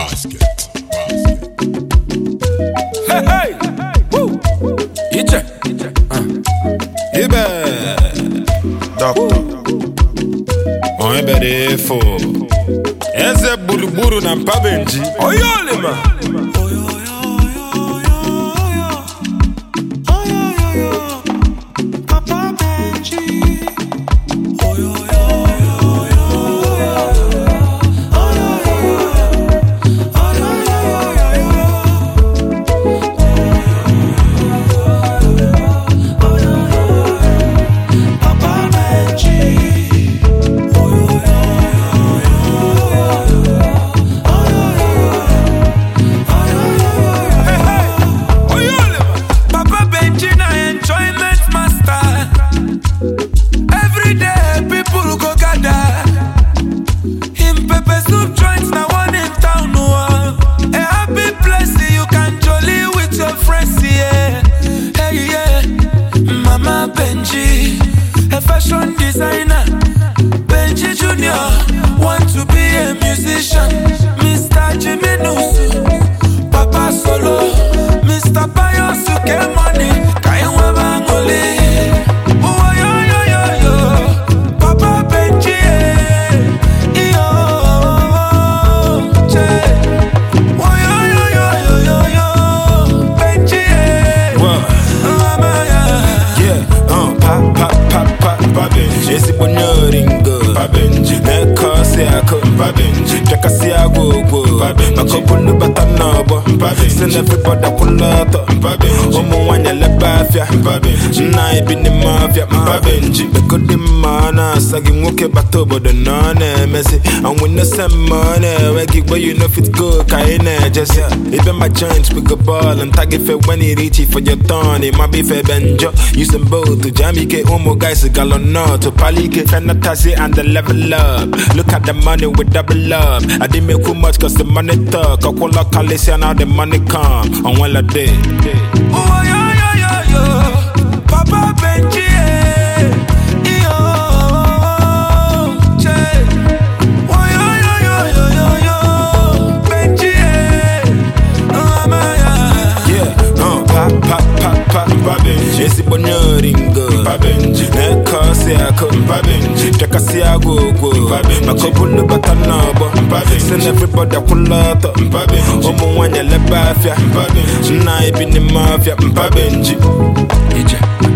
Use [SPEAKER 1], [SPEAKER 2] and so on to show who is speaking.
[SPEAKER 1] Basket.
[SPEAKER 2] Hey, hey. Woo. Iche. Ibe.
[SPEAKER 1] Doctor.
[SPEAKER 2] On ebere fo. Eze buruburu na mpabenji. Oyolima.
[SPEAKER 3] A fashion designer, Benji Junior, want to be a musician. Mr. Jimmy Nusu, Papa Solo, Mr. Payosu, get money, Kaiwa Bangoli. Oh, yo, yo, yo, yo, Papa Benji, yo, che. Oh, yo, yo, yo, yo, yo, yo, Benji,
[SPEAKER 2] Esi bonyoringo Pabenji Neko se ako Pabenji Jakasi agogo Makobunu batanobo Send everybody pull up Omo wanya lebafia Na ibini mafia Pabenji Beko di mana Sagi mwoke batobo de nane Mesi And we no send money Wegi where you know fit go Kaine just Even my joints we go ball And tag it when he reach it for your turn It might be fair benjo Using both to Jamike Omo guys galon no to Palike Fantasy and the level up Look at the money with double up I didn't make too much cause the money talk I call up Kalisi and now the money come On one a day
[SPEAKER 3] Oh yo yo yo yo Papa Benji yo che Oh yo yo yo yo yo yo Benji
[SPEAKER 2] Pa Benji Esi bonyoringo Pa Benji Neko se ako Pa Benji Jakasi agogo Makobunu batanobo Send everybody pull up Pa Benji Omo wanya lebafia Na ibini mafia Pa Benji Ije